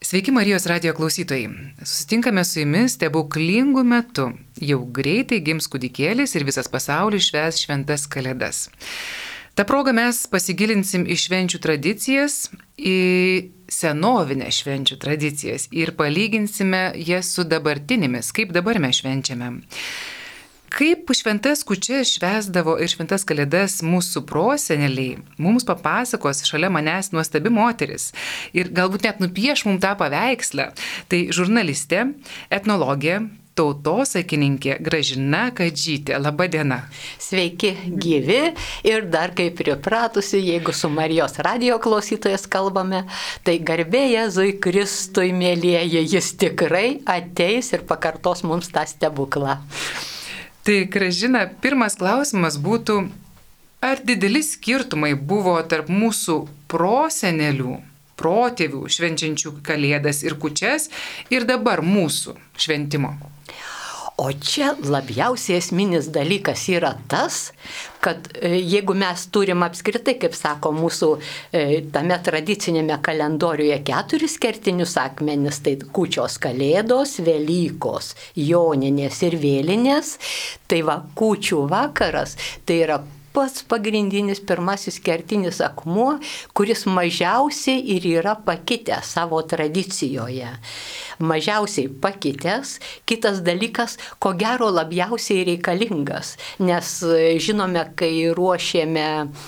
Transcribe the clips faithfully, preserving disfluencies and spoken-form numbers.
Sveiki Marijos radijo klausytojai. Susitinkame su jumis stebuklingų metų. Jau greitai gims kūdikėlis ir visas pasaulis švęs šventas kalėdas. Ta proga mes pasigilinsim į švenčių tradicijas, į senovinę švenčių tradicijas ir palyginsime jas su dabartinėmis, kaip dabar mes švenčiame. Kaip šventas kūčias švęsdavo ir šventas kalėdas mūsų proseneliai, mums papasakos šalia manęs nuostabi moteris ir galbūt net nupieš mums tą paveikslą. Tai žurnalistė, etnologė, tautosakininkė Gražina Kadžytė. Labą dieną. Sveiki, gyvi ir dar kaip pripratusi, jeigu su Marijos radijo klausytojas kalbame, tai garbė Jėzui Kristui, mėlyjeji, jis tikrai ateis ir pakartos mums tą stebuklą. Tai, Gražina, pirmas klausimas būtų, ar dideli skirtumai buvo tarp mūsų prosenelių, protėvių švenčiančių kalėdas ir kūčias ir dabar mūsų šventimo? O čia labiausiai esminis dalykas yra tas, kad jeigu mes turim apskritai, kaip sako mūsų tame tradicinėme kalendoriuje, keturis kertinius akmenis, tai kūčios kalėdos, Velykos, Joninės ir Vėlinės, tai va kūčių vakaras, tai yra pats pagrindinis pirmasis kertinis akmuo, kuris mažiausiai ir yra pakitęs savo tradicijoje. Mažiausiai pakitęs, kitas dalykas, ko gero labiausiai reikalingas, nes žinome, kai ruošėme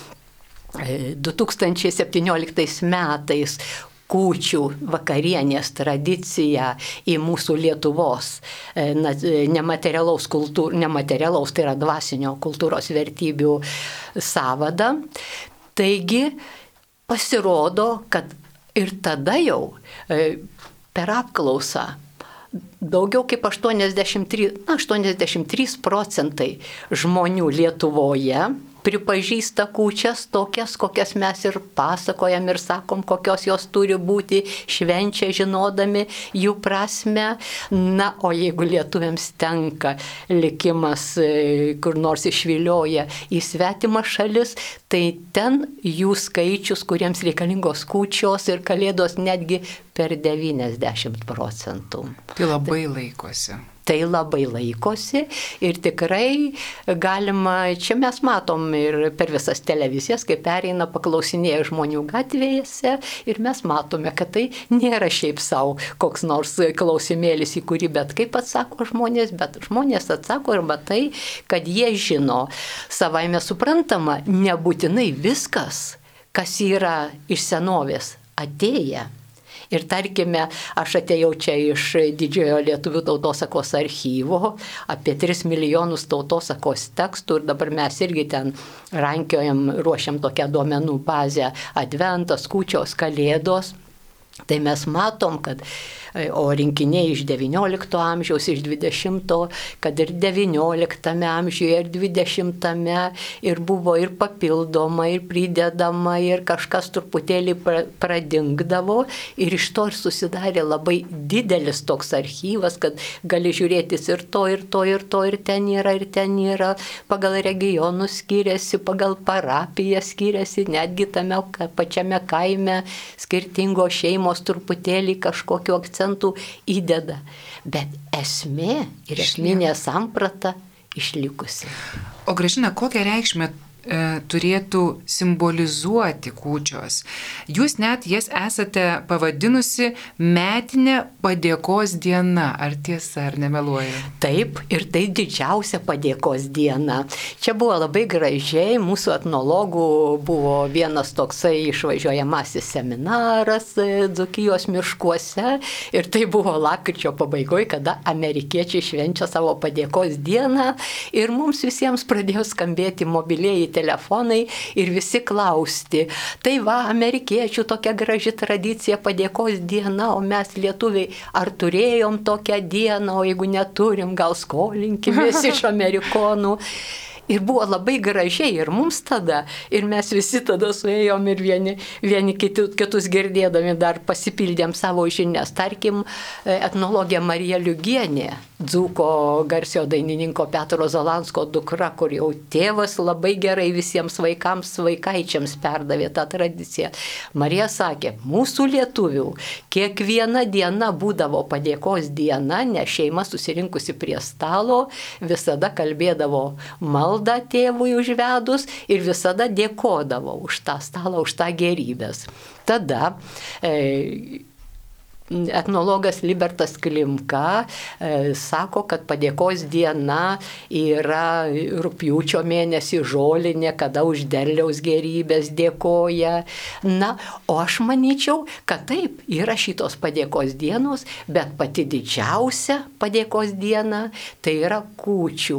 du tūkstančiai septynioliktais metais kūčių vakarienės tradiciją į mūsų Lietuvos nematerialaus, kultūr, nematerialaus, tai yra dvasinio kultūros vertybių sąvadą. Taigi pasirodo, kad ir tada jau per apklausą daugiau kaip aštuoniasdešimt trys, aštuoniasdešimt trys procentai žmonių Lietuvoje pripažįsta kūčias tokias, kokias mes ir pasakojam ir sakom, kokios jos turi būti, švenčia žinodami jų prasme. Na, o jeigu lietuviams tenka likimas kur nors išvilioja į svetimą šalis, tai ten jų skaičius, kuriems reikalingos kūčios ir kalėdos, netgi per devyniasdešimt procentų. Tai labai laikosi. Tai labai laikosi ir tikrai galima, čia mes matom ir per visas televizijas, kai pereina paklausinėja žmonių gatvėse ir mes matome, kad tai nėra šiaip savo koks nors klausimėlis, į kurį bet kaip atsako žmonės, bet žmonės atsako arba tai, kad jie žino. Savaime suprantama, nebūtinai viskas, kas yra iš senovės, atėję. Ir tarkime, aš atėjau čia iš didžiojo lietuvių tautosakos archyvo, apie tris milijonus tautosakos tekstų ir dabar mes irgi ten rankiojam, ruošiam tokią duomenų bazę Adventas, kūčios, kalėdos. Tai mes matom, kad o rinkiniai iš devyniolikto amžiaus, iš dvidešimto, kad ir devynioliktame amžiuje, ir dvidešimtame, ir buvo ir papildoma, ir pridedama, ir kažkas truputėlį pradingdavo, ir iš to ir susidarė labai didelis toks archyvas, kad gali žiūrėtis ir to, ir to, ir to, ir ten yra, ir ten yra, pagal regionus skiriasi, pagal parapiją skiriasi, netgi tame pačiame kaime skirtingos šeimos truputėlį kažkokiu akcentų įdeda. Bet esmė ir esminė samprata išlikusi. O Gražina, kokią reikšmę e, turėtų simbolizuoti kūčios? Jūs net jas esate pavadinusi metinė padėkos diena. Ar tiesa, ar nemeluoju? Taip, ir tai didžiausia padėkos diena. Čia buvo labai gražiai, mūsų etnologų buvo vienas toksai išvažiuojamasis seminaras Dzūkijos miškuose ir tai buvo lapkričio pabaigoje, kada amerikiečiai švenčia savo padėkos dieną ir mums visiems pradėjo skambėti mobilieji telefonai ir visi klausti. Tai va, amerikiečių tokia graži tradicija padėkos diena, o mes lietuviai ar turėjom tokią dieną, o jeigu neturim, gal skolinkimės iš amerikonų. Ir buvo labai gražiai ir mums tada, ir mes visi tada suėjom ir vieni, vieni kitus, kitus girdėdami dar pasipildėm savo žinias. Tarkim, etnologė Marija Liugienė dzūko garsio dainininko Petro Zalansko dukra, kur jau tėvas labai gerai visiems vaikams, vaikaičiams perdavė tą tradiciją. Marija sakė, mūsų lietuvių kiekviena diena būdavo padėkos diena, nes šeima susirinkusi prie stalo visada kalbėdavo maldą tėvui užvedus ir visada dėkodavo už tą stalą, už tą gerybės. Tada e, etnologas Libertas Klimka e, sako, kad padėkos diena yra rugpjūčio mėnesį žolinė, kada už derliaus gerybės dėkoja. Na, o aš manyčiau, kad taip, yra šitos padėkos dienos, bet pati didžiausia padėkos diena tai yra kūčių.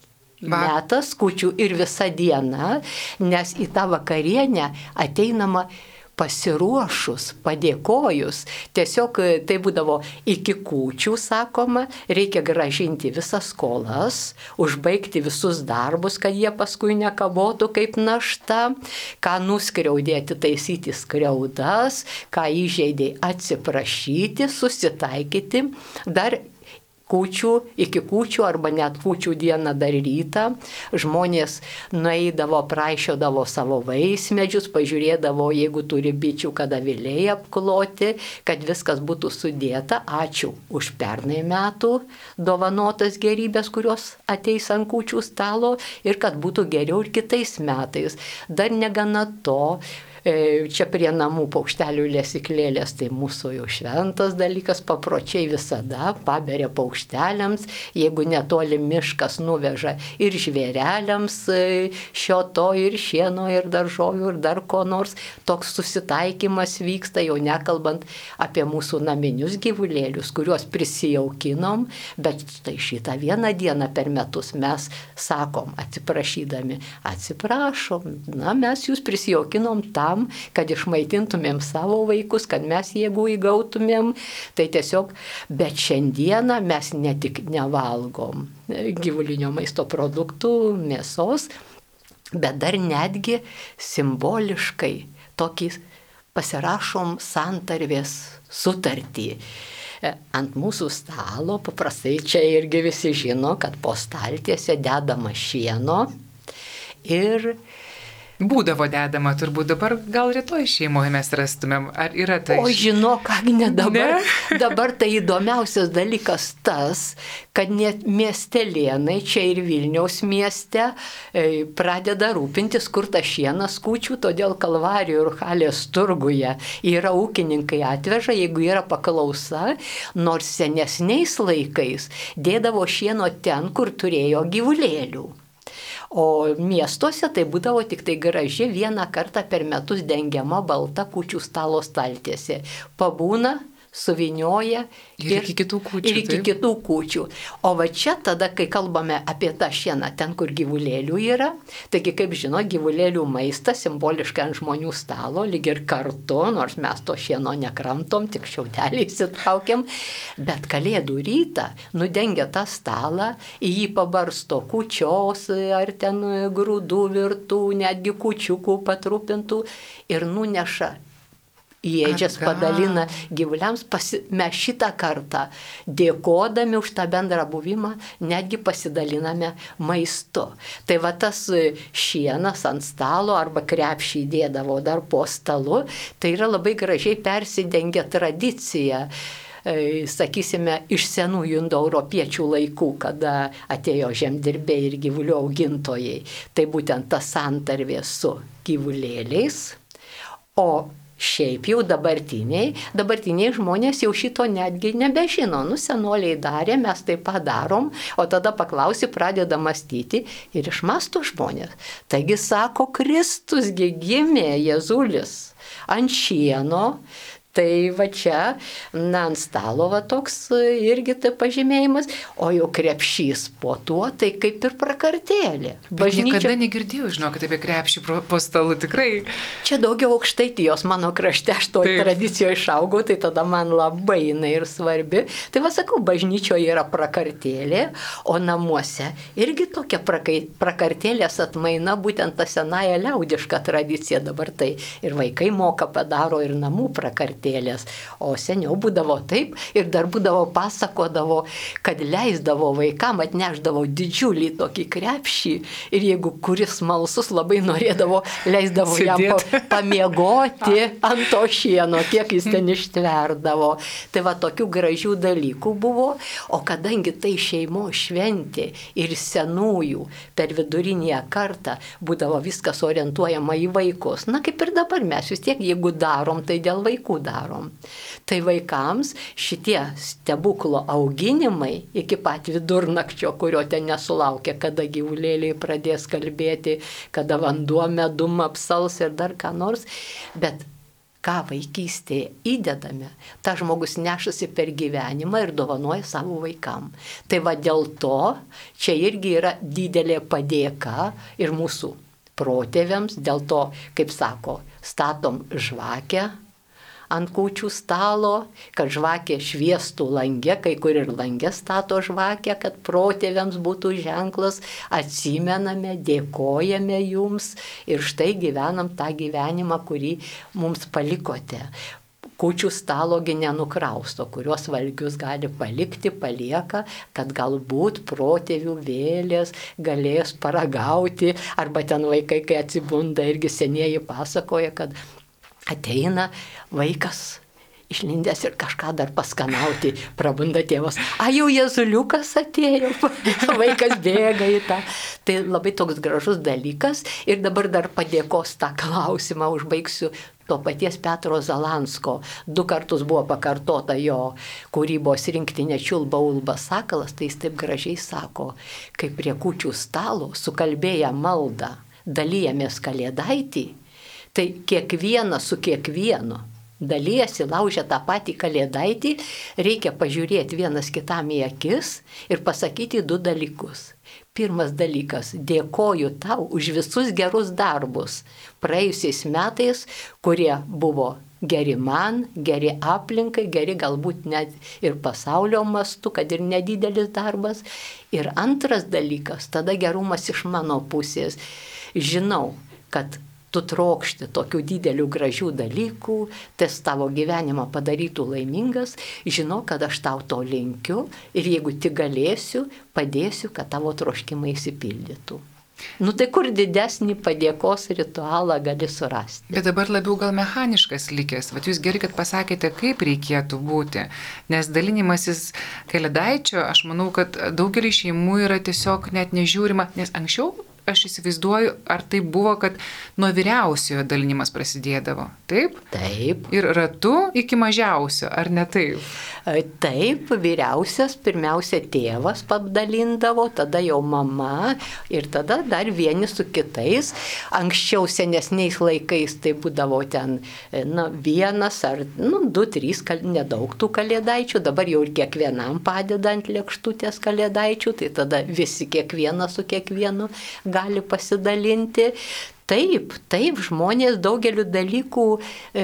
Metas, kūčių ir visa diena, nes į tą vakarienę ateinama pasiruošus, padėkojus. Tiesiog tai būdavo iki kūčių, sakoma, reikia gražinti visas skolas, užbaigti visus darbus, kad jie paskui nekabotų kaip našta, ką nuskriaudėti, taisyti skriaudas, ką įžeidė atsiprašyti, susitaikyti, dar kūčių, iki kūčių arba net kūčių dieną dar rytą žmonės nueidavo, prašiodavo savo vaismedžius, pažiūrėdavo, jeigu turi bičių, kada vėliai apkloti, kad viskas būtų sudėta. Ačiū už pernai metų dovanotas gerybės, kurios ateis ant kūčių stalo ir kad būtų geriau ir kitais metais. Dar negana to, čia prie namų paukštelių lesyklėlės, tai mūsų jau šventas dalykas, papročiai visada paberia paukšteliams, jeigu netoli miškas nuveža ir žvėreliams šio to ir šieno ir daržovių ir dar ko nors, toks susitaikymas vyksta, jau nekalbant apie mūsų naminius gyvulėlius, kuriuos prisijaukinom, bet tai šitą vieną dieną per metus mes sakom, atsiprašydami, atsiprašom, na mes jūs prisijaukinom tą, kad išmaitintumėm savo vaikus, kad mes jėgų įgautumėm, tai tiesiog, bet šiandieną mes ne tik nevalgom gyvulinio maisto produktų, mėsos, bet dar netgi simboliškai tokį pasirašom santarvės sutartį. Ant mūsų stalo, paprastai čia irgi visi žino, kad po staltiese dedama šieno ir būdavo dedama, turbūt dabar gal rytoj šeimoje mes rastumėm, ar yra tai? O žinok, Agne, dabar, ne? Dabar tai įdomiausias dalykas tas, kad net miestelėnai, čia ir Vilniaus mieste, pradeda rūpintis, kur tas šienas kūčių, todėl Kalvarijų ir Halės turguje yra ūkininkai atveža, jeigu yra paklausa, nors senesniais laikais dėdavo šieno ten, kur turėjo gyvulėlių. O miestuose tai būdavo tik tai graži vieną kartą per metus dengiama balta kūčių stalo staltiesė. Pabūna, suvinioja ir, ir iki kitų kūčių. Ir iki kitų kūčių. O va čia tada, kai kalbame apie tą šieną, ten, kur gyvulėlių yra, taigi, kaip žino, gyvulėlių maistas simboliškai ant žmonių stalo, lyg ir kartu, nors mes to šieno nekramtom, tik šiaudelį įsitraukiam, bet kalėdų rytą nudengia tą stalą, į jį pabarsto kūčios ar ten grūdų virtų, netgi kūčiukų patrupintų ir nuneša. Ėdžias padalina gyvuliams, pasi, mes šitą kartą dėkodami už tą bendrą buvimą, netgi pasidaliname maistu. Tai va tas šienas ant stalo arba krepšį dėdavo dar po stalu, tai yra labai gražiai persidengia tradicija. Sakysime, iš senųjų indoeuropiečių laikų, kada atėjo žemdirbiai ir gyvulių augintojai. Tai būtent ta santarvė su gyvulėliais, o šiaip jau dabartiniai, dabartiniai žmonės jau šito netgi nebežino. Nu, senoliai darė, mes tai padarom, o tada paklausi, pradeda mąstyti ir išmąsto žmonės. Taigi sako, Kristusgi gimė Jėzulis ant šieno. Tai va čia, na, ant stalo va toks irgi tai pažymėjimas, o jau krepšys po tuo, tai kaip ir prakartėlė. Bažnyčia... Niekada negirdėjau, žinokit, apie krepšį po stalu, tikrai. Čia daugiau Aukštaitijos mano krašte, aš toj tradicijoje išaugau, tai tada man labai jinai ir svarbi. Tai va sakau, bažnyčioje yra prakartėlė, o namuose irgi tokia prakartėlės atmaina, būtent ta senaja liaudiška tradicija dabar tai ir vaikai moka, padaro ir namų prakartėlė. prakartėlės. O seniau būdavo taip ir dar būdavo pasakodavo, kad leisdavo vaikam, atneždavo didžiulį tokį krepšį ir jeigu kuris smalsus labai norėdavo, leisdavo jam pa, pamiegoti ant to šieno, kiek jis ten ištverdavo. Tai va tokių gražių dalykų buvo, o kadangi tai šeimos šventė ir senųjų per vidurinėje kartą būdavo viskas orientuojama į vaikus. Na kaip ir dabar mes vis tiek, jeigu darom, tai dėl vaikų darom. Tai vaikams šitie stebuklo auginimai iki pat vidurnakčio, kurio ten nesulaukia, kada gyvulėliai pradės kalbėti, kada vanduo medum apsals ir dar ką nors, bet ką vaikystėje įdedame, tą žmogus nešasi per gyvenimą ir dovanoja savo vaikam. Tai va dėl to čia irgi yra didelė padėka ir mūsų protėviams, dėl to, kaip sako, statom žvakę ant kūčių stalo, kad žvakė šviestų lange, kai kur ir lange stato žvakę, kad protėviams būtų ženklas, atsimename, dėkojame jums ir štai gyvenam tą gyvenimą, kurį mums palikote. Kūčių stalogi nenukrausto, kurios valgius gali palikti, palieka, kad galbūt protėvių vėlės galės paragauti, arba ten vaikai, kai atsibunda, irgi senieji pasakoja, kad ateina vaikas išlindęs ir kažką dar paskanauti, prabunda tėvas. A, jau Jėzuliukas atėjo, vaikas bėga į tą. Tai labai toks gražus dalykas ir dabar dar padėkos tą klausimą užbaigsiu to paties Petro Zalansko. Du kartus buvo pakartota jo kūrybos rinktinė Čiulba Ulba Sakalas, tai jis taip gražiai sako, kai prie kūčių stalo sukalbėję maldą dalyjamės kalėdaitį, tai kiekvienas su kiekvienu dalyjasi, laužia tą patį kalėdaitį, reikia pažiūrėti vienas kitam į akis ir pasakyti du dalykus. Pirmas dalykas, dėkoju tau už visus gerus darbus praėjusiais metais, kurie buvo geri man, geri aplinkai, geri galbūt net ir pasaulio mastu, kad ir nedidelis darbas. Ir antras dalykas, tada gerumas iš mano pusės. Žinau, kad tu trokšti tokių didelių gražių dalykų, tas tavo gyvenimą padarytų laimingas, žinau, kad aš tau to linkiu ir jeigu tik galėsiu, padėsiu, kad tavo troškimai išsipildytų. Nu tai kur didesnį padėkos ritualą gali surasti? Bet dabar labiau gal mechaniškas likęs. Vat jūs gerai, kad pasakėte, kaip reikėtų būti. Nes dalinimasis kalėdaičio, aš manau, kad daugelį šeimų yra tiesiog net nežiūrima, nes anksčiau aš įsivaizduoju, ar tai buvo, kad nuo vyriausiojo dalinimas prasidėdavo. Taip? Taip. Ir ratu iki mažiausio, ar ne taip? Taip, vyriausias pirmiausia tėvas padalindavo, tada jau mama ir tada dar vieni su kitais. Anksčiau senesniais laikais tai būdavo ten na, vienas ar nu, du, trys, nedaug tų kalėdaičių, dabar jau ir kiekvienam padeda ant lėkštutės kalėdaičių, tai tada visi kiekvienas su kiekvienu gali pasidalinti. Taip, taip, žmonės daugeliu dalykų e,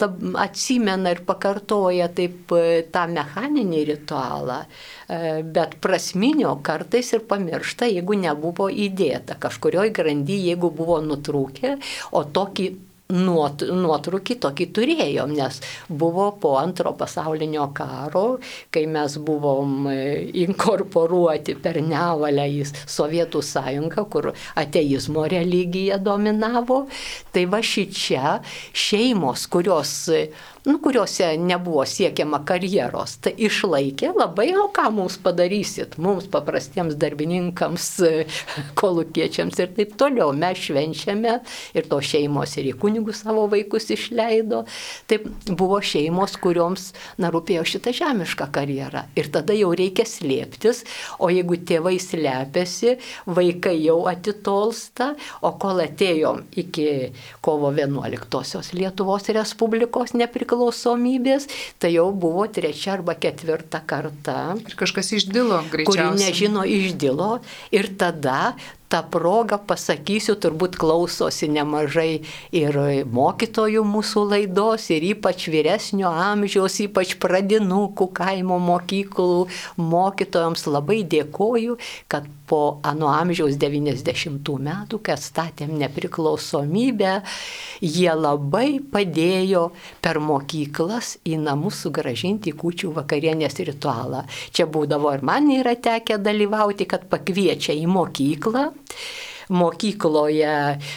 atsimena ir pakartoja taip e, tą mechaninį ritualą, e, bet prasminio kartais ir pamiršta, jeigu nebuvo įdėta. Kažkurioj grandy, jeigu buvo nutrūkę, o tokį Nuot, nuotrūkį tokį turėjom, nes buvo po antro pasaulinio karo, kai mes buvom inkorporuoti per nevalę į Sovietų sąjungą, kur ateizmo religija dominavo. Tai va šičia šeimos, kurios, nu, kuriuose nebuvo siekiama karjeros, tai išlaikė labai, o ką mums padarysit, mums paprastiems darbininkams, kolūkiečiams ir taip toliau. Mes švenčiame ir to šeimos ir į kunigus savo vaikus išleido. Taip buvo šeimos, kurioms na, rūpėjo šitą žemišką karjerą. Ir tada jau reikia slėptis, o jeigu tėvai slepiasi, vaikai jau atitolsta, o kol atėjom iki kovo vienuoliktosios Lietuvos Respublikos nepriklausomybės, tai jau buvo trečia arba ketvirta karta. Ir kažkas išdilo greičiausiai. Kuri nežino išdilo ir tada tą progą pasakysiu, turbūt klausosi nemažai ir mokytojų mūsų laidos, ir ypač vyresnio amžiaus, ypač pradinukų kaimo mokyklų mokytojams labai dėkoju, kad po ano amžiaus devyniasdešimtų metų, kai atstatėm nepriklausomybę, jie labai padėjo per mokyklas į namus sugrąžinti kūčių vakarienės ritualą. Čia būdavo ir man yra tekę dalyvauti, kad pakviečia į mokyklą. Mokykloje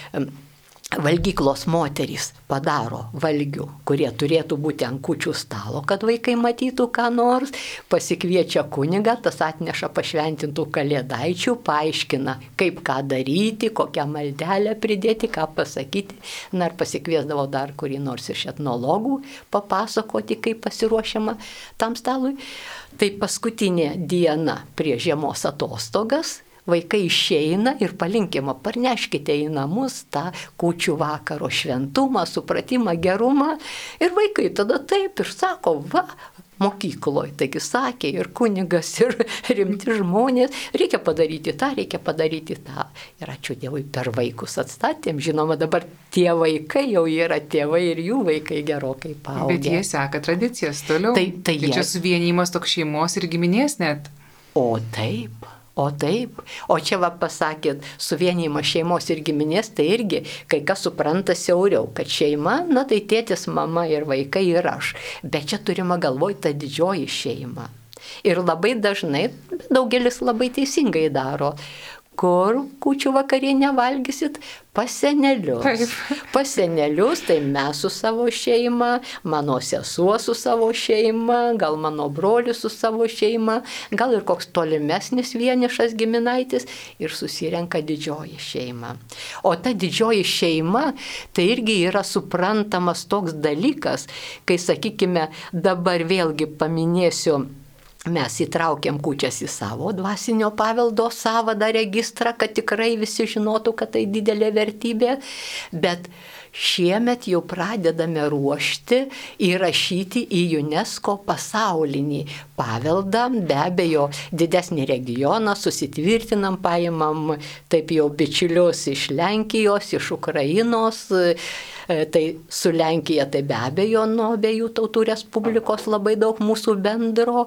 valgyklos moterys padaro valgių, kurie turėtų būti ant kūčių stalo, kad vaikai matytų ką nors, pasikviečia kunigą, tas atneša pašventintų kalėdaičių, paaiškina, kaip ką daryti, kokią maldelę pridėti, ką pasakyti. Na ir pasikviesdavo dar kurį nors iš etnologų papasakoti, kaip pasiruošiama tam stalui. Tai paskutinė diena prie žiemos atostogas. Vaikai išeina ir palinkima, parneškite į namus tą kūčių vakaro šventumą, supratimą, gerumą. Ir vaikai tada taip ir sako, va, mokykloje, taigi sakė ir kunigas, ir rimti žmonės, reikia padaryti tą, reikia padaryti tą. Ir ačiū Dievui, per vaikus atstatėm. Žinoma, dabar tie vaikai jau yra tėvai ir jų vaikai gerokai paaugę. Bet jie seka tradicijas toliau. Tai, tai jie... Čia suvienimas toks šeimos ir giminės net. O taip. O taip, o čia va pasakėt, suvienijimas šeimos ir giminės, tai irgi kai kas supranta siauriau, kad šeima, na tai tėtis, mama ir vaikai ir aš, bet čia turima galvoj ta didžioji šeima. Ir labai dažnai, daugelis labai teisingai daro, kur kūčių vakarienę valgysit? Pas senelius. Taip. Pas senelius, tai mes su savo šeima, mano sesuo su savo šeima, gal mano brolis su savo šeima, gal ir koks tolimesnis vienišas giminaitis ir susirenka didžioji šeima. O ta didžioji šeima, tai irgi yra suprantamas toks dalykas, kai, sakykime, dabar vėlgi paminėsiu, mes įtraukiam kūčias į savo dvasinio paveldo sąvadą registrą, kad tikrai visi žinotų, kad tai didelė vertybė, bet šiemet jau pradedame ruošti, įrašyti į UNESCO pasaulinį paveldą, be abejo, didesnį regioną, susitvirtinam, paimam taip jau bičiulius iš Lenkijos, iš Ukrainos. Tai su Lenkija tai be abejo nuo abiejų tautų respublikos labai daug mūsų bendro.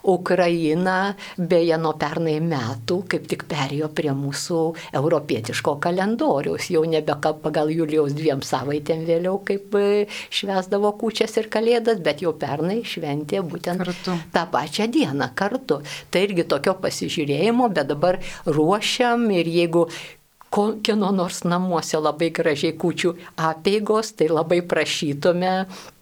Ukraina beje nuo pernai metų kaip tik perėjo prie mūsų europietiško kalendoriaus. Jau nebe pagal Julijaus dviem savaitėm vėliau kaip švęsdavo kūčias ir kalėdas, bet jau pernai šventė būtent kartu. Tą pačią dieną kartu. Tai irgi tokio pasižiūrėjimo, bet dabar ruošiam ir jeigu kieno nors namuose labai gražiai kūčių apeigos, tai labai prašytume,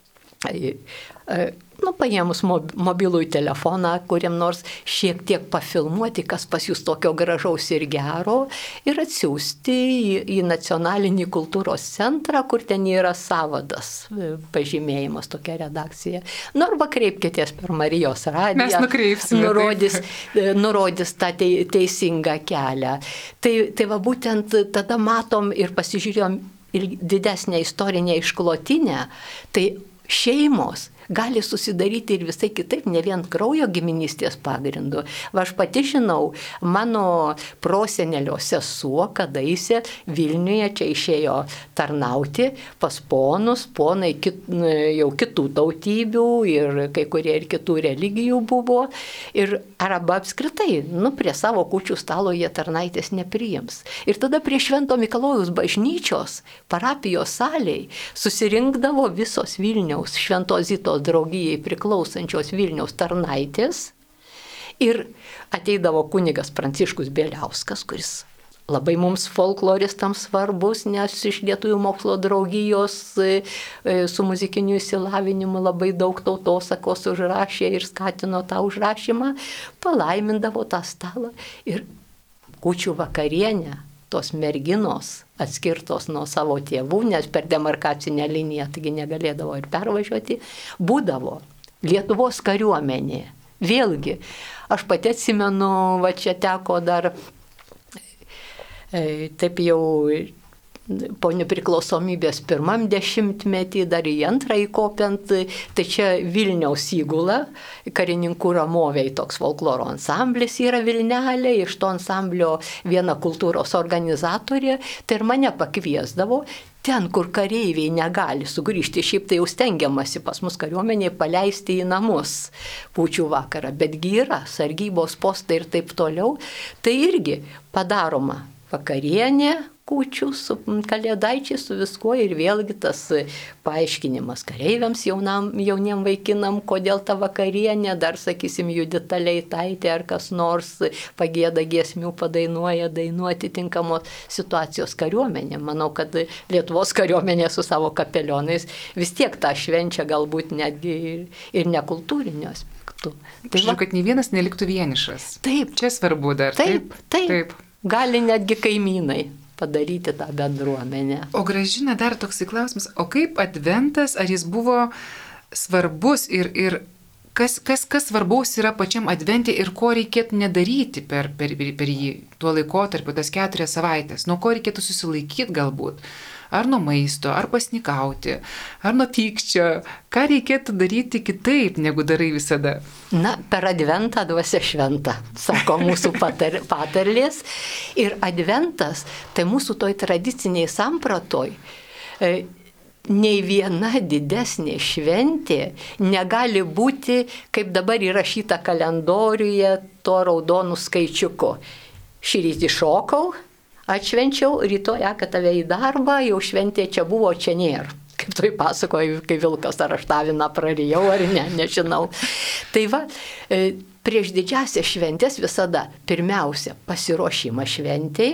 nu, paėmus mobilųjį telefoną, kuriam nors šiek tiek pafilmuoti, kas pas jūs tokio gražaus ir gero, ir atsiųsti į, į nacionalinį kultūros centrą, kur ten yra savadas pažymėjimas, tokia redakcija. Nu, arba kreipkitės per Marijos radiją. Mes nukreipsime. Nurodys, nurodys tą teisingą kelią. Tai, tai va būtent tada matom ir pasižiūrėjom ir didesnę istorinę išklotinę, tai šeimos gali susidaryti ir visai kitaip, ne vien kraujo giminystės pagrindu. Va aš pati žinau, mano prosenelio sesuo kadaise Vilniuje čia išėjo tarnauti pas ponus, ponai kit, jau kitų tautybių ir kai kurie ir kitų religijų buvo. Ir arba apskritai, nu, prie savo kūčių stalo jie tarnaitės nepriims. Ir tada prie Švento Mikalojaus bažnyčios parapijos salėj susirinkdavo visos Vilniaus Šventos Zitos draugijai priklausančios Vilniaus tarnaitės ir ateidavo kunigas Pranciškus Bieliauskas, kuris labai mums folkloristams svarbus, nes iš Lietuvių mokslo draugijos su muzikiniu išsilavinimu labai daug tautosakos užrašė ir skatino tą užrašymą, palaimindavo tą stalą ir kūčių vakarienę. Tos merginos atskirtos nuo savo tėvų, nes per demarkacinę liniją taigi negalėdavo ir pervažiuoti, būdavo Lietuvos kariuomenė. Vėlgi, aš pati atsimenu, va čia teko dar e, taip jau po nepriklausomybės pirmam dešimtmetį, dar į antrąjį kopiant, tai čia Vilniaus įgula, karininkų ramoviai toks folkloro ansamblis yra Vilnelė, iš to ansamblio viena kultūros organizatorė, tai ir mane pakviesdavo. Ten, kur kareiviai negali sugrįžti, šiaip tai jau stengiamasi pas mus kariuomeniai paleisti į namus kūčių vakarą, betgi yra sargybos postai ir taip toliau, tai irgi padaroma vakarienė, kūčių su kalėdaičiais, su viskuo ir vėlgi tas paaiškinimas kareiviams jaunam, jauniem vaikinam, kodėl ta vakarienė, dar sakysim Judita Leitaitė ar kas nors pagėda giesmių, padainuoja, dainuoti tinkamos situacijos kariuomenė. Manau, kad Lietuvos kariuomenė su savo kapelionais vis tiek tą švenčia galbūt netgi ir, ir nekultūrinio aspektų. Tai žinau, kad nei vienas neliktų vienišas. Taip. Čia svarbu dar. Taip, taip. taip. Gali netgi kaimynai padaryti tą bendruomenę. O Gražina, dar toksai klausimas, o kaip adventas, ar jis buvo svarbus ir, ir kas, kas, kas svarbaus yra pačiam adventė ir ko reikėtų nedaryti per, per, per jį tuo laikotarpiu, tas keturias savaitės, nuo ko reikėtų susilaikyti galbūt, ar nuo maisto, ar pasnikauti, ar nuo pykčio, ką reikėtų daryti kitaip, negu darai visada? Na, per adventą dvasia šventa, sako mūsų patar, patarlės. Ir adventas, tai mūsų toj tradiciniai sampratoj, e, nei viena didesnė šventė negali būti, kaip dabar įrašyta kalendoriuje, to raudonų skaičiuku. Šį rytį šokau, atšvenčiau, rytoj eka tave į darbą, jau šventė čia buvo, čia nėra. Kaip tai pasakoju, kai vilkas ar aštaviną prarijau ar ne, nežinau. Tai va, prieš didžiąsias šventės visada pirmiausia pasiruošimas šventėjai,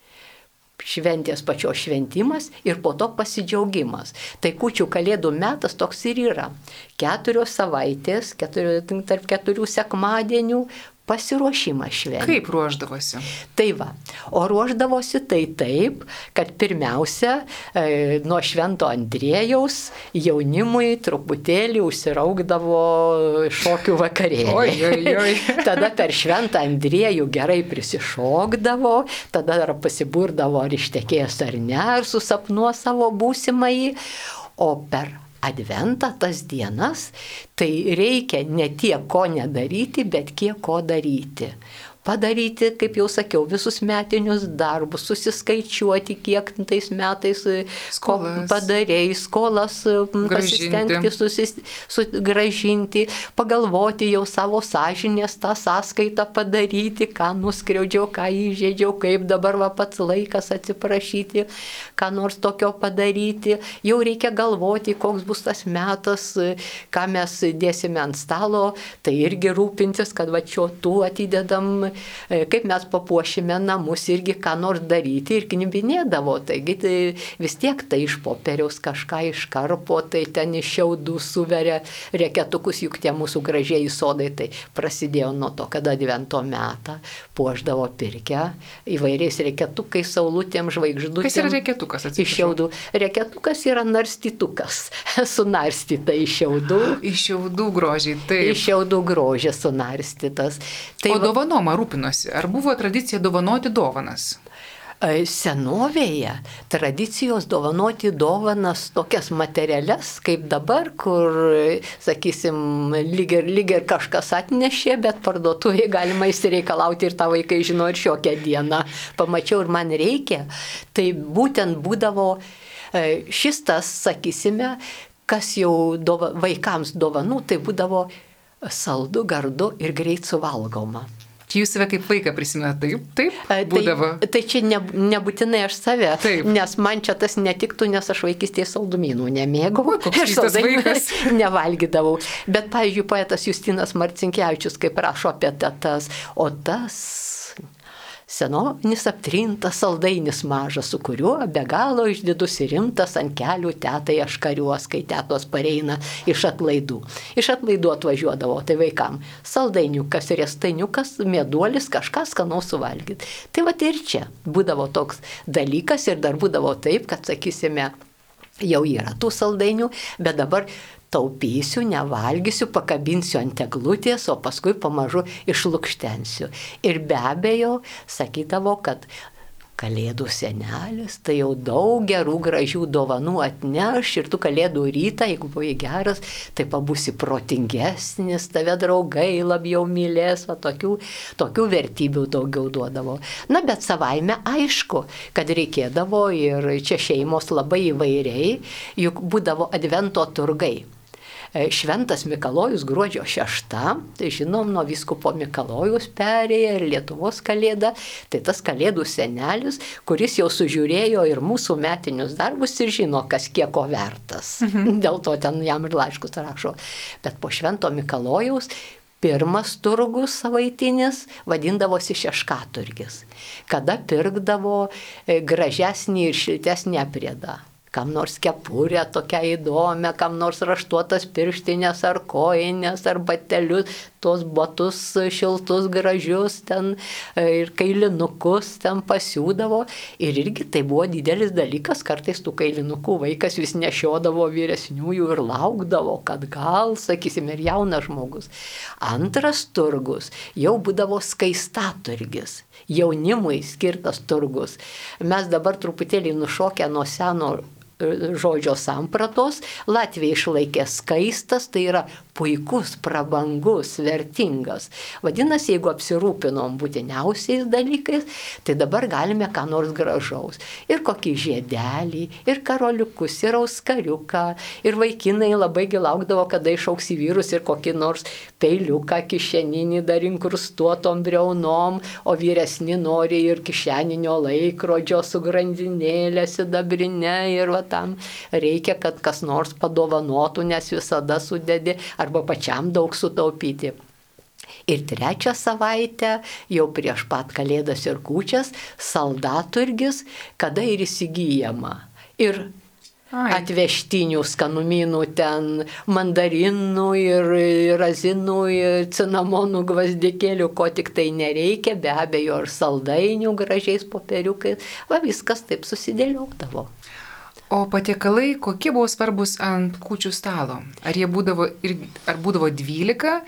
šventės pačios šventimas ir po to pasidžiaugimas. Tai kūčių kalėdų metas toks ir yra. Keturios savaitės, keturi, tarp keturių sekmadienių, pasiruošimas šventė. Kaip ruoždavosi? Tai va, o ruoždavosi tai taip, kad pirmiausia, e, nuo Švento Andriejaus jaunimui truputėlį užsiraugdavo šokių vakarėlį. Oi, oi, oi. Tada per Šventą Andriejų gerai prisišokdavo, tada dar pasiburdavo ar ištekės ar ne, ar susapnuo savo būsimąjį, o per Adventą tas dienas, tai reikia ne tiek ko nedaryti, bet kiek ko daryti. Padaryti, kaip jau sakiau, visus metinius darbus, susiskaičiuoti, kiek tais metais skolas. Padarėjai, skolas pasistengti, susis, su, gražinti, pagalvoti jau savo sąžinės tą sąskaitą padaryti, ką nuskriaudžiau, ką įžeidžiau, kaip dabar va pats laikas atsiprašyti, ką nors tokio padaryti. Jau reikia galvoti, koks bus tas metas, ką mes dėsime ant stalo, tai irgi rūpintis, kad va čia tų atidedam, kaip mes papuošime namus, irgi ką nors daryti ir knibinėdavo. Taigi tai vis tiek tai iš popieriaus kažką iškarpo, tai ten iš šiaudų suveria reketukus, juk tie mūsų gražiai sodai, tai prasidėjo nuo to, kada advento metą puošdavo pirkę įvairiais reketukais, saulutėm, žvaigždutėm. Kas yra reketukas, atsiprašau? Iš šiaudų. Reketukas yra narstytukas, sunarstyta iš šiaudų. Iš šiaudų grožiai, taip. Iš šiaudų grožė sunarstytas. Tai o dovanoma rūpinosi? Ar buvo tradicija dovanoti dovanas? Senovėje tradicijos dovanoti dovanas tokias materialias, kaip dabar, kur, sakysim, lyg ir, lyg ir kažkas atnešė, bet parduotuvėje galima įsireikalauti ir tą vaikai žino ir šiokią dieną. Pamačiau ir man reikia. Tai būtent būdavo šis tas, sakysime, kas jau dova, vaikams dovanų, tai būdavo saldu, gardu ir greit suvalgoma. Čia jūs save kaip vaiką prisimenate, taip? Taip, būdavo. Tai, tai čia ne, nebūtinai aš save, taip. Nes man čia tas netiktų, nes aš vaikystėje saldumynų nemėgau. Koks tas vaikas? Nevalgydavau. Bet, pavyzdžiui, poetas Justinas Marcinkevičius, kaip rašo apie tetas, o tas senovinis aptrintas saldainis mažas, su kuriuo be galo išdidus ir rimtas ant kelių tetai aš kariuos, kai tetos pareina iš atlaidų. Iš atlaidų atvažiuodavo, tai vaikam saldainiukas, riestainiukas, mėduolis, kažką skanaus suvalgyti. Tai va ir čia būdavo toks dalykas ir dar būdavo taip, kad, sakysime, jau yra tų saldainių, bet dabar taupysiu, nevalgysiu, pakabinsiu ant eglutės, o paskui pamažu išlukštensiu. Ir be abejo, sakydavo, kad Kalėdų senelis, tai jau daug gerų, gražių dovanų atneš ir tu kalėdų rytą, jeigu buvai geras, tai pabūsi protingesnis, tave draugai labiau mylės, va tokių, tokių vertybių daugiau duodavo. Na, bet savaime aišku, kad reikėdavo ir čia šeimos labai įvairiai, juk būdavo advento turgai. Šventas Mikalojus gruodžio šešta, tai žinom, nuo vyskupo Mikalojaus perėję ir Lietuvos kalėda, tai tas kalėdų senelis, kuris jau sužiūrėjo ir mūsų metinius darbus ir žino, kas kieko vertas. Mhm. Dėl to ten jam ir laiškus rašo. Bet po Švento Mikalojaus pirmas turgus savaitinis vadindavosi šeškaturgis, kada pirkdavo gražesnį ir šiltesnį apriedą. Kam nors kepurę tokią įdomią, kam nors raštuotas pirštinės ar kojinės ar batelius, tuos botus šiltus, gražius ten ir kailinukus ten pasiūdavo. Ir irgi tai buvo didelis dalykas, kartais tų kailinukų vaikas vis nešiodavo vyresniųjų ir laukdavo, kad gal, sakysim, ir jaunas žmogus. Antras turgus jau būdavo skaistaturgis, jaunimui skirtas turgus. Mes dabar truputėlį nušokę nuo seno žodžio sampratos, Latvija išlaikė skaistas, tai yra puikus, prabangus, vertingas. Vadinasi, jeigu apsirūpinom būtiniausiais dalykais, tai dabar galime ką nors gražaus. Ir kokį žiedelį, ir karoliukus, ir auskariuką, ir vaikinai labai laukdavo, kada išauks į vyrus ir kokį nors peiliuką kišeninį dar inkrustuotom briaunom, o vyresni nori ir kišeninio laikrodžio su grandinėlė sidabrinė ir va tam reikia, kad kas nors padovanotų, nes visada sudedi arba pačiam daug sutaupyti. Ir trečią savaitę, jau prieš pat Kalėdas ir kūčias, saldaturgis, kada ir įsigyjama. Ir Ai. Atvežtinių skanumynų ten, mandarinų ir razinų, ir cinamonų, gvazdikėlių, ko tik tai nereikia, be abejo ir saldainių gražiais popieriukais, va viskas taip susidėliodavo. O patiekalai kokie buvo svarbus ant kūčių stalo? Ar jie būdavo, ir, ar būdavo dvylika?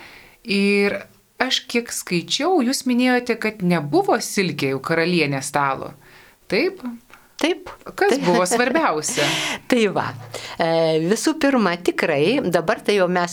Ir aš kiek skaičiau, jūs minėjote, kad nebuvo silkė jau karalienės stalo. Taip? Taip. Kas taip. Buvo svarbiausia? Tai va, visų pirma, tikrai, dabar tai jau mes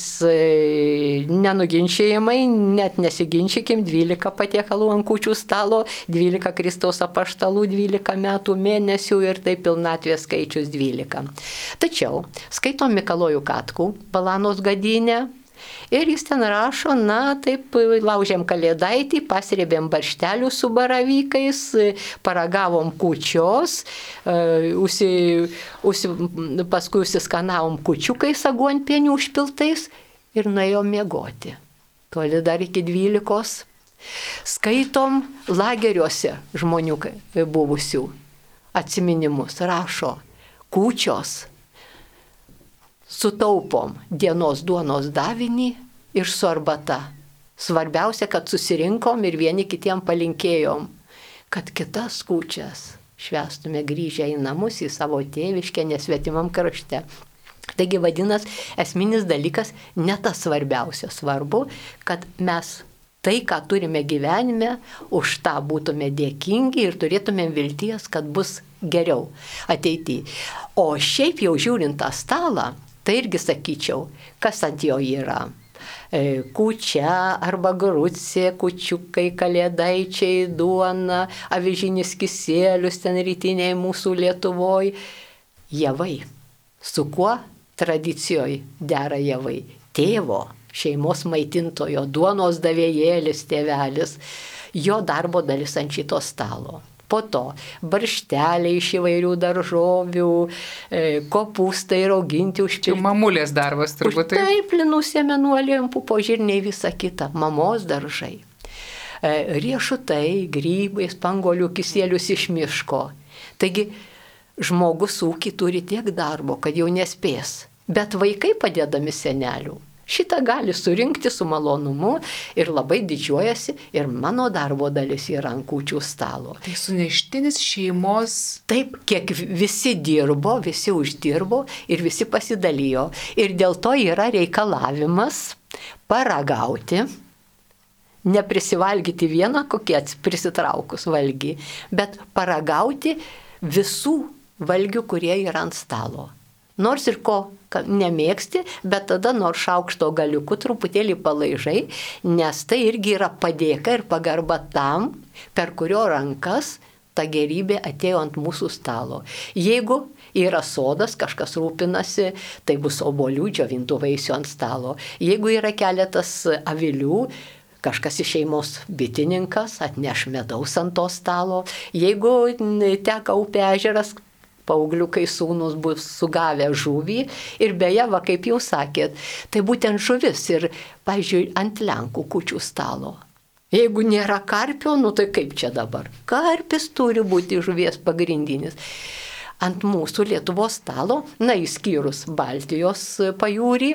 nenuginčiajamai, net nesiginčykim, dvylika patiekalų ant kūčių stalo, dvylika Kristaus apaštalų, dvylika metų mėnesių ir tai pilnatvės skaičius dvylika. Tačiau skaitom Mikalojų Katkų, Balanos gadynę. Ir jis ten rašo, na, taip, laužėm kalėdaitį, pasrėbėm barštelių su baravykais, paragavom kūčios, usi, usi, paskui užsiskanavom kūčiukais aguonpienių užpiltais ir nuėjom miegoti. Toli dar iki dvylikos. Skaitom lageriuose žmonių buvusių atsiminimus, rašo, kūčios. Sutaupom dienos duonos davinį ir su arbata. Svarbiausia, kad susirinkom ir vieni kitiem palinkėjom, kad kitas kūčias švęstume grįžę į namus, į savo tėviškę, nesvetimam krašte. Taigi vadinas, esminis dalykas ne tas svarbiausia. Svarbu, kad mes tai, ką turime gyvenime, už tą būtume dėkingi ir turėtume vilties, kad bus geriau ateityje. O šiaip jau žiūrint tą stalą, tai irgi sakyčiau, kas ant jo yra. Kūčia arba grucė, kūčiukai, kalėdaičiai, duona, avižinis kisėlius ten rytiniai mūsų Lietuvoje. Javai. Su kuo tradicijoje dera javai? Tėvo, šeimos maitintojo, duonos davėjėlis, tėvelis, jo darbo dalis ant šito stalo. Po to baršteliai iš įvairių daržovių, kopūstai rauginti užpilti. Čia mamulės darbas turbūt. Taip, linų sėmenų aliejum, pupo žirniai, visa kita. Mamos daržai. Riešutai, grybai, spanguolių kisėlius iš miško. Taigi žmogus ūkį turi tiek darbo, kad jau nespės. Bet vaikai padėdami senelių šitą gali surinkti su malonumu ir labai didžiuojasi ir mano darbo dalis yra ant kūčių stalo. Tai suneštinis šeimos. Taip, kiek visi dirbo, visi uždirbo ir visi pasidalijo. Ir dėl to yra reikalavimas paragauti, Neprisivalgyti vieną kokie prisitraukus valgį, bet paragauti visų valgių, kurie yra ant stalo. Nors ir ko nemėgsti, bet tada nors šaukšto galiuku truputėlį palaižai, nes tai irgi yra padėka ir pagarba tam, per kurio rankas ta gerybė atėjo ant mūsų stalo. Jeigu yra sodas, kažkas rūpinasi, tai bus obuolių, džiovintų vaisių ant stalo. Jeigu yra keletas avilių, kažkas iš šeimos bitininkas atneš medaus ant to stalo. Jeigu teka upė ežeras, paaugliukai sūnus bus sugavę žuvį ir beje, va kaip jau sakėt, tai būtent žuvis ir, pavyzdžiui, ant Lenkų kūčių stalo. Jeigu nėra karpio, nu tai kaip čia dabar? Karpis turi būti žuvies pagrindinis. Ant mūsų Lietuvos stalo, na, išskyrus Baltijos pajūrį,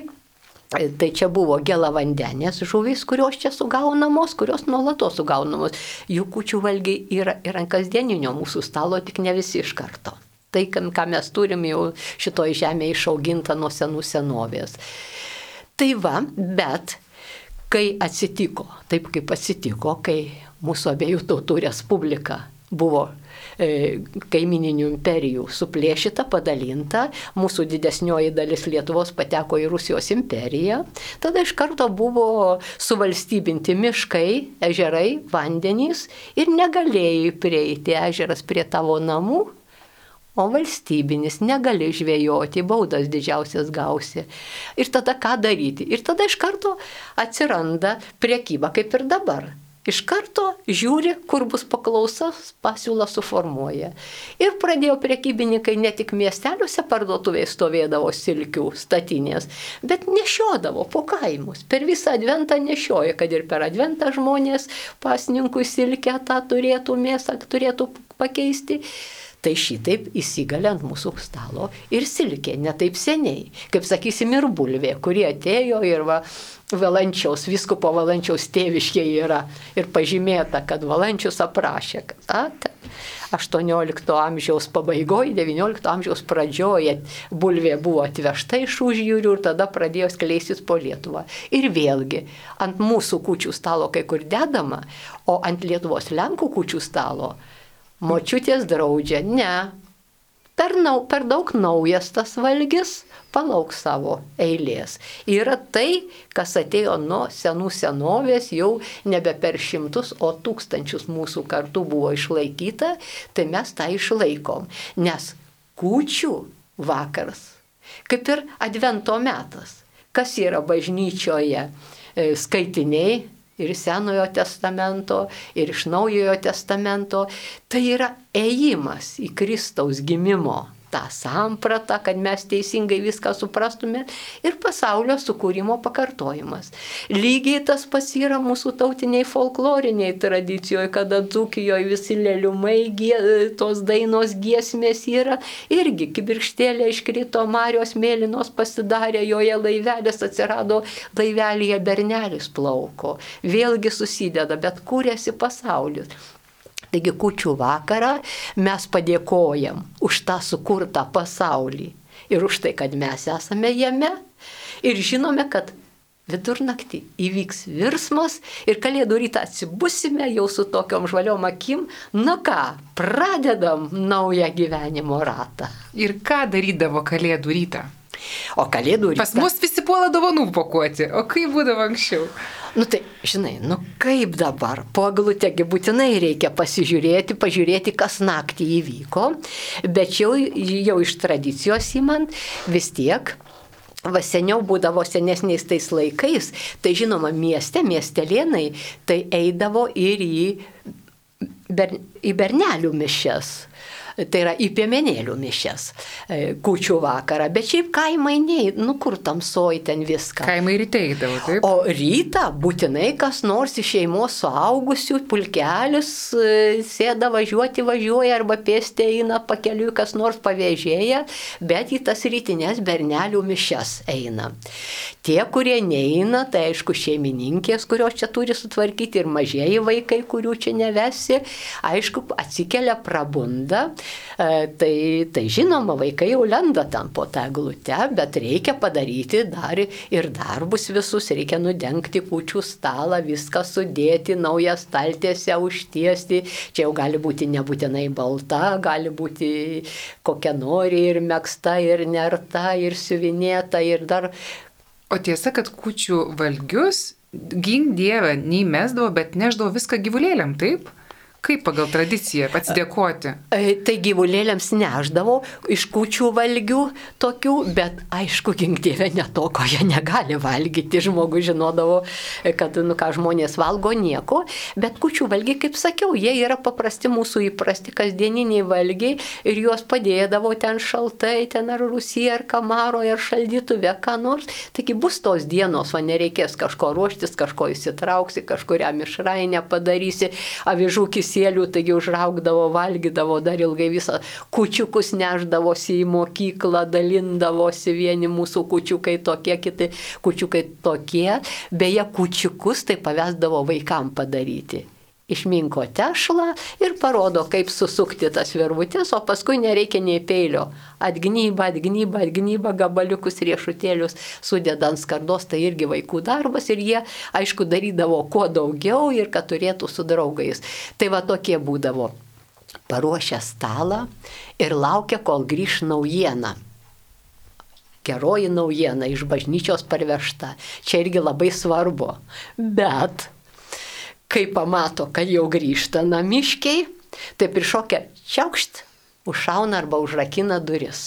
tai čia buvo gėlavandenės žuvys, kurios čia sugaunamos, kurios nuolatos sugaunamos. Jų kūčių valgiai yra ir ant kasdieninio mūsų stalo, tik ne visi iš karto. Tai, ką mes turim jau šitoj žemėje išauginta nuo senų senovės. Tai va, bet kai atsitiko, taip kaip atsitiko, kai mūsų abiejų tautų respublika buvo e, kaimininių imperijų suplėšyta, padalinta, mūsų didesnioji dalis Lietuvos pateko į Rusijos imperiją, tada iš karto buvo suvalstybinti miškai, ežerai, vandenys ir negalėjai prieiti ežeras prie tavo namų, o valstybinis negali žvejoti, baudas didžiausias gausi. Ir tada ką daryti? Ir tada iš karto atsiranda prekyba, kaip ir dabar. Iš karto žiūri, kur bus paklausa, pasiūla suformuoja. Ir pradėjo prekybininkai ne tik miesteliuose parduotuvėje stovėdavo silkių statinės, bet nešiodavo po kaimus. Per visą adventą nešioja, kad ir per adventą žmonės pasninkui silkę tą turėtų, mėsą turėtų pakeisti. Tai šitaip įsigalė ant mūsų stalo ir silkė, ne taip seniai, kaip sakysim ir bulvė, kurie atėjo ir va, Valančiaus, vyskupo Valančiaus tėviškė yra ir pažymėta, kad Valančius aprašė, kad a, aštuoniolikto amžiaus pabaigoje, devyniolikto amžiaus pradžioje bulvė buvo atvežta iš užjūrių ir tada pradėjo skleistis po Lietuvą. Ir vėlgi, ant mūsų kūčių stalo kai kur dedama, o ant Lietuvos Lenkų kūčių stalo močiutės draudžia, ne, per, nau, per daug naujas tas valgis, palauk savo eilės. Yra tai, kas atėjo nuo senų senovės, jau nebe per šimtus, o tūkstančius mūsų kartų buvo išlaikyta, tai mes tą išlaikom. Nes kūčių vakaras, kaip ir advento metas, kas yra bažnyčioje skaitiniai, ir Senojo testamento, ir iš Naujojo testamento, tai yra ėjimas į Kristaus gimimo tą sampratą, kad mes teisingai viską suprastume ir pasaulio sukūrimo pakartojimas. Lygiai tas pats yra mūsų tautiniai folkloriniai tradicijoje, kada Dzūkijoje visi leliumai, gie, tos dainos giesmės yra, irgi kibirkštėlė iškrito, Marijos mėlynos pasidarė, joje laivelis atsirado, laivelyje bernelis plauko. Vėlgi susideda, bet kūrėsi pasaulis. Taigi kūčių vakarą mes padėkojam už tą sukurtą pasaulį ir už tai, kad mes esame jame ir žinome, kad vidurnaktį įvyks virsmas ir Kalėdų rytą atsibusime jau su tokiom žvaliom akim, na ką, pradedam naują gyvenimo ratą. Ir ką darydavo Kalėdų rytą? O Kalėdų rytą... Pas mus visi puola dovanų pakuoti, o kaip būdavo anksčiau? Nu tai, žinai, nu kaip dabar, po eglutėgi būtinai reikia pasižiūrėti, pažiūrėti, kas naktį įvyko, bet jau, jau iš tradicijos įmant vis tiek, va seniau būdavo senesniais tais laikais, tai žinoma mieste, miestelėnai, tai eidavo ir į, ber, į bernelių mišias. Tai yra į piemenėlių mišias, kūčių vakarą, bet šiaip kaimai nei, nu kur tamsoj ten viską. Kaimai ryte eidavo, taip? O rytą būtinai kas nors iš šeimos suaugusių, pulkelis sėda važiuoti, važiuoja arba pėsti eina pakeliui, kas nors pavėžėja, bet į tas rytinės bernelių mišias eina. Tie, kurie neina, tai aišku šeimininkės, kurios čia turi sutvarkyti ir mažieji vaikai, kurių čia nevesi, aišku, atsikelia prabunda tai, tai žinoma, vaikai jau lenda tam po tą eglutę, bet reikia padaryti dar ir darbus visus, reikia nudengti kūčių stalą, viską sudėti, naują staltiesę užtiesti. Čia jau gali būti nebūtinai balta, gali būti kokia nori ir megzta, ir nerta, ir siuvinėta, ir dar. O tiesa, kad kūčių valgius, gink Dieve, neįmesdavo, bet neždavo viską gyvulėliam, taip? Kaip pagal tradiciją atsidėkoti? Tai gyvulėliams neždavo iš kūčių valgių tokių, bet aišku, gink Dieve, ne to, ko jie negali valgyti. Žmogus žinodavo, kad, nu ką, žmonės valgo nieko, bet kūčių valgiai, kaip sakiau, jie yra paprasti mūsų įprasti kasdieniniai valgiai ir juos padėdavo ten šaltai, ten ar Rusija, ar kamaroje, ar šaldytuve, ką nors. Taigi bus tos dienos, o nereikės kažko ruoštis, kažko įsitrauksi, kažkuriam mišrainę padarysi, avižų sėlių, taigi užraugdavo, valgydavo dar ilgai visą, kūčiukus neždavosi į mokyklą, dalindavosi vieni mūsų kūčiukai tokie, kiti kūčiukai tokie, beje, kūčiukus tai pavesdavo vaikam padaryti. Išminko tešlą ir parodo, kaip susukti tas virvutės, o paskui nereikia nei peilio. Atgnyba, atgnyba, atgnyba, gabaliukus, riešutėlius sudeda ant skardos, tai irgi vaikų darbas ir jie, aišku, darydavo kuo daugiau ir kad turėtų su draugais. Tai va tokie būdavo. Paruošę stalą ir laukia, kol grįš naujiena. Geroji naujiena iš bažnyčios parvežta. Čia irgi labai svarbu. Bet kai pamato, kad jau grįžta namiškiai, tai prišokia čiaukšt, užšauna arba užrakina duris.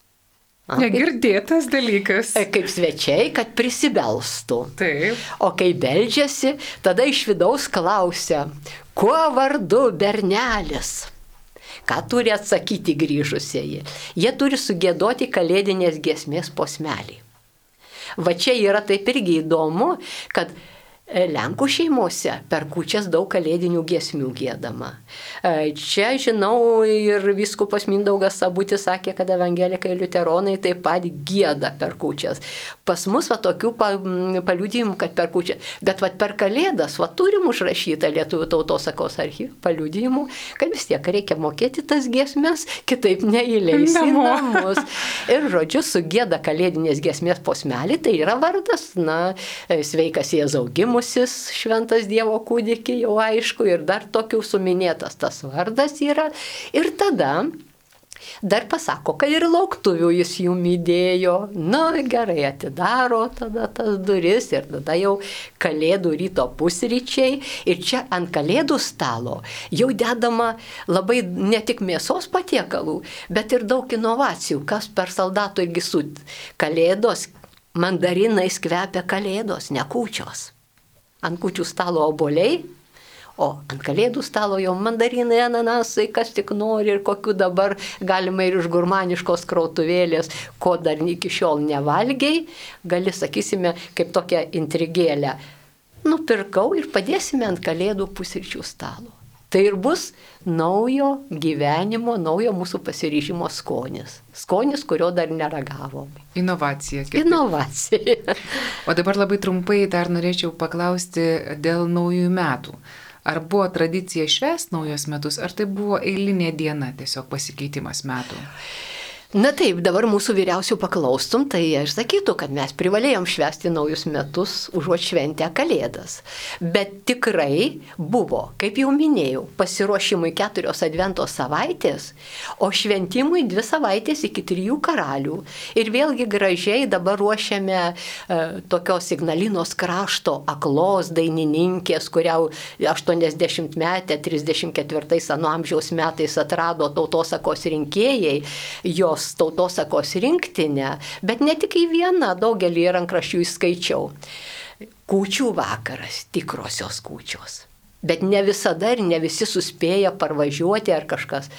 A, negirdėtas dalykas. Kaip svečiai, kad prisibelstų. Taip. O kai beldžiasi, tada iš vidaus klausia, kuo vardu bernelis? Ką turi atsakyti grįžusieji? Jie turi sugėdoti kalėdinės giesmės posmelį. Va čia yra taip irgi įdomu, kad Lenkų šeimose per kūčias daug kalėdinių giesmių giedama. Čia, žinau, ir vyskupas Mindaugas Sabutis sakė, kad evangelikai liuteronai taip pat gieda per kūčias. Pas mus va tokių paliudijimų, kad per kūčias. Bet va per kalėdas va turim užrašytą Lietuvių tautosakos archyvą paliudijimų, kad vis tiek reikia mokėti tas giesmes, kitaip neįleis į namus. Ir žodžiu, sugieda kalėdinės giesmės posmelį, tai yra vardas, na, sveikas Jėzau gimus, šventas Dievo kūdikį, jau aišku, ir dar tokių suminėtas tas vardas yra. Ir tada dar pasako, kad ir lauktuvių jis jum įdėjo. Na, gerai, atidaro tada tas duris ir tada jau kalėdų ryto pusryčiai. Ir čia ant kalėdų stalo jau dedama labai ne tik mėsos patiekalų, bet ir daug inovacijų, kas per saldatų irgi su kalėdos. Mandarinais kvepia kalėdos, ne kūčios. Ant kūčių stalo obuoliai, o ant kalėdų stalo jau mandarinai, ananasai, kas tik nori ir kokių dabar galima ir iš gurmaniškos krautuvėlės, ko dar iki šiol nevalgiai, gali, sakysime, kaip tokią intrigėlę. Nupirkau ir padėsime ant kalėdų pusryčių stalo. Tai ir bus naujo gyvenimo, naujo mūsų pasiryžimo skonis. Skonis, kurio dar neragavom. Inovacija. Inovacija. O dabar labai trumpai dar norėčiau paklausti dėl naujųjų metų. Ar buvo tradicija švęsti naujos metus, ar tai buvo eilinė diena, tiesiog pasikeitimas metų? Na taip, dabar mūsų vyriausių paklaustum, tai aš sakytų, kad mes privalėjom švęsti naujus metus, užuot šventę kalėdas. Bet tikrai buvo, kaip jau minėjau, pasiruošimui keturios advento savaitės, o šventimui dvi savaitės iki trijų karalių. Ir vėlgi gražiai dabar ruošiame e, tokios Ignalinos krašto aklos dainininkės, kurią aštuoniasdešimtmetė trisdešimt ketvirtais ano amžiaus metais atrado tautosakos rinkėjai, jos tautosakos rinktinę, bet ne tik į vieną, daugelį rankraščių įskaičiau. Kūčių vakaras, tikrosios kūčios. Bet ne visada ir ne visi suspėja parvažiuoti ar kažkas.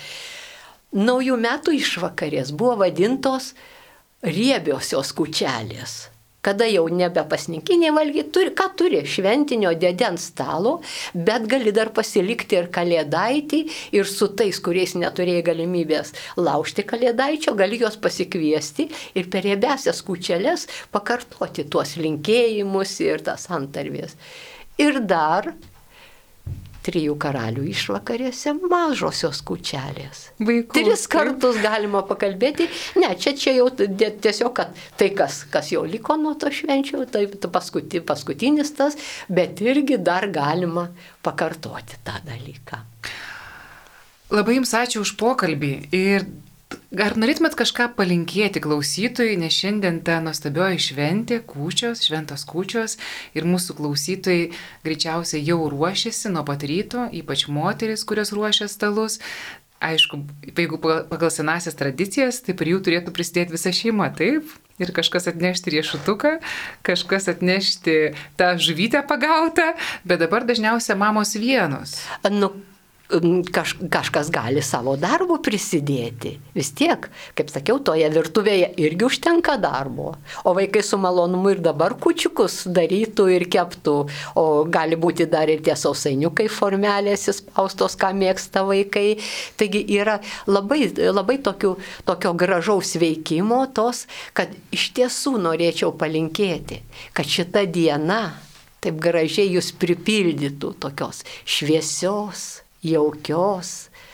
Naujų metų išvakarės buvo vadintos riebiosios kūčelės. Kada jau nebe pasninkiniai valgiai, turi, ką turi, šventinio dėdė ant stalo, bet gali dar pasilikti ir kalėdaitį ir su tais, kuriais neturėjai galimybės laužti kalėdaičio, gali juos pasikviesti ir per riebesias kūčeles pakartoti tuos linkėjimus ir tas antarvės. Ir dar Trijų karalių išvakarėse mažosios kūčelės. Vaikų. Tris kartus galima pakalbėti. Ne, čia, čia jau tiesiog, kad tai, kas, kas jau liko nuo to švenčių, tai paskuti, paskutinis tas, bet irgi dar galima pakartoti tą dalyką. Labai jums ačiū už pokalbį ir ar norėtumėt kažką palinkėti klausytojui, nes šiandien ta nuostabioji šventė, kūčios, šventos kūčios ir mūsų klausytojai greičiausiai jau ruošiasi nuo pat ryto, ypač moteris, kurios ruošia stalus. Aišku, jeigu pagal senasias tradicijas, tai prie jų turėtų prisidėti visa šeima, taip? Ir kažkas atnešti riešutuką, kažkas atnešti tą žuvytę pagautą, bet dabar dažniausiai mamos vienos. Nu, Kaž, kažkas gali savo darbo prisidėti. Vis tiek, kaip sakiau, toje virtuvėje irgi užtenka darbo. O vaikai su malonumu ir dabar kūčiukus darytų ir keptų. O gali būti dar ir tie sausainiukai formelės įspaustos, ką mėgsta vaikai. Taigi yra labai, labai tokių, tokio gražaus veikimo tos, kad iš tiesų norėčiau palinkėti, kad šita diena taip gražiai jūs pripildytų tokios šviesios, jaukios,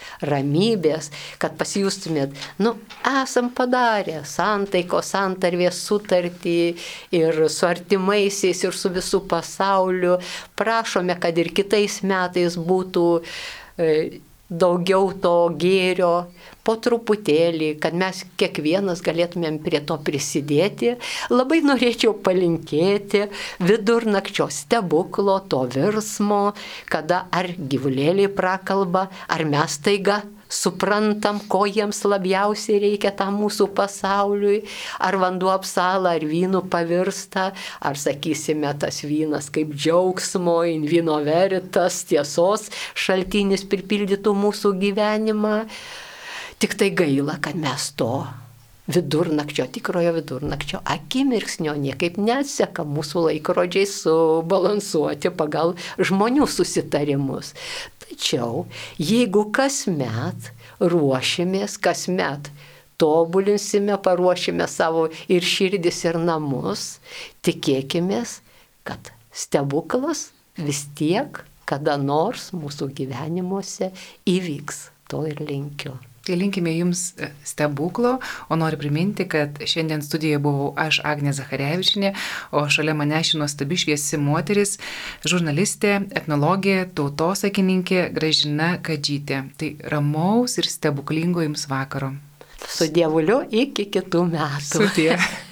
ramybės, kad pasijustumėt, nu, esam padarę santaikos, santarvės sutartį ir su artimaisiais, ir su visų pasauliu. Prašome, kad ir kitais metais būtų e, daugiau to gėrio, po truputėlį, kad mes kiekvienas galėtumėm prie to prisidėti. Labai norėčiau palinkėti vidurnakčio stebuklo, to virsmo, kada ar gyvulėliai prakalba, ar mes taiga suprantam, ko jiems labiausiai reikia tam mūsų pasauliui, ar vanduo apsala, ar vynų pavirsta, ar, sakysime, tas vynas kaip džiaugsmo, in vino veritas, tiesos šaltinis pripildytų mūsų gyvenimą. Tik tai gaila, kad mes to vidurnakčio, tikrojo vidurnakčio akimirksnio niekaip neatseka mūsų laikrodžiai subalansuoti pagal žmonių susitarimus. Tačiau, jeigu kasmet ruošimės, kasmet tobulinsime, paruošime savo ir širdis, ir namus, tikėkimės, kad stebuklas vis tiek kada nors mūsų gyvenimuose įvyks. To ir linkiu. Tai linkime jums stebuklo, o noriu priminti, kad šiandien studijoje buvau aš, Agnė Zacharevičienė, o šalia mane ši nuostabi šviesi moteris, žurnalistė, etnologė, tautosakininkė Gražina Kadžytė. Tai ramaus ir stebuklingo jums vakaro. Su Dievuliu iki kitų metų. Sudie.